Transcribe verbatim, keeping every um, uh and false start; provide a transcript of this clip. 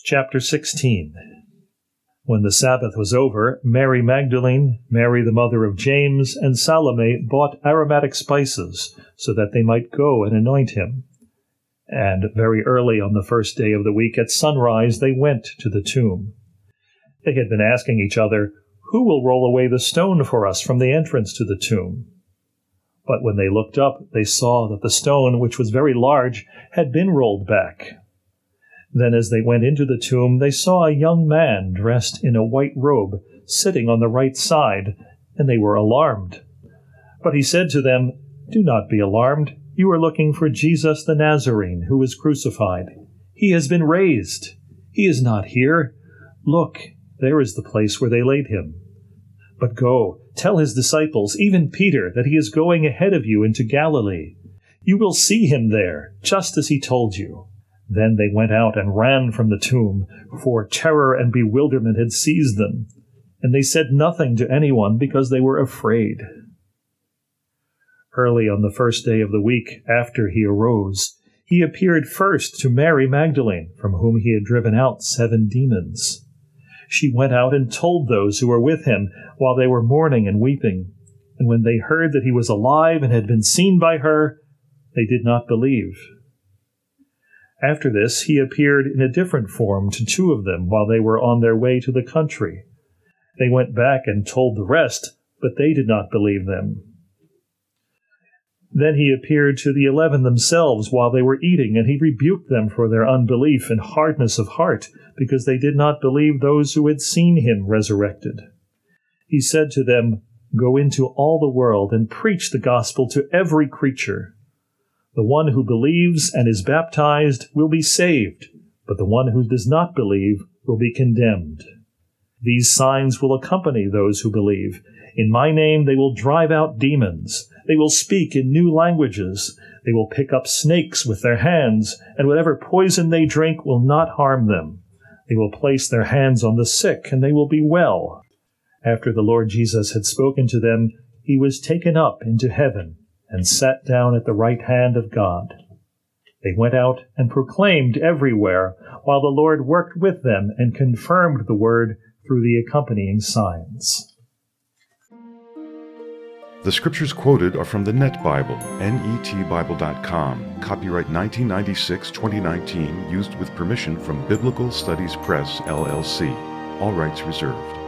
Chapter sixteen. When the Sabbath was over, Mary Magdalene, Mary the mother of James, and Salome bought aromatic spices, so that they might go and anoint him. And very early on the first day of the week at sunrise they went to the tomb. They had been asking each other, "Who will roll away the stone for us from the entrance to the tomb?" But when they looked up, they saw that the stone, which was very large, had been rolled back. Then as they went into the tomb, they saw a young man dressed in a white robe, sitting on the right side, and they were alarmed. But he said to them, "Do not be alarmed. You are looking for Jesus the Nazarene, who was crucified. He has been raised. He is not here. Look, there is the place where they laid him. But go, tell his disciples, even Peter, that he is going ahead of you into Galilee. You will see him there, just as he told you." Then they went out and ran from the tomb, for terror and bewilderment had seized them, and they said nothing to anyone because they were afraid. Early on the first day of the week, after he arose, he appeared first to Mary Magdalene, from whom he had driven out seven demons. She went out and told those who were with him, while they were mourning and weeping. And when they heard that he was alive and had been seen by her, they did not believe. After this, he appeared in a different form to two of them while they were on their way to the country. They went back and told the rest, but they did not believe them. Then he appeared to the eleven themselves while they were eating, and he rebuked them for their unbelief and hardness of heart, because they did not believe those who had seen him resurrected. He said to them, "Go into all the world and preach the gospel to every creature. The one who believes and is baptized will be saved, but the one who does not believe will be condemned. These signs will accompany those who believe. In my name they will drive out demons. They will speak in new languages. They will pick up snakes with their hands, and whatever poison they drink will not harm them. They will place their hands on the sick, and they will be well." After the Lord Jesus had spoken to them, he was taken up into heaven and sat down at the right hand of God. They went out and proclaimed everywhere, while the Lord worked with them and confirmed the word through the accompanying signs. The scriptures quoted are from the Net Bible, N E T Bible dot com, copyright nineteen ninety-six twenty nineteen, used with permission from Biblical Studies Press, L L C. All rights reserved.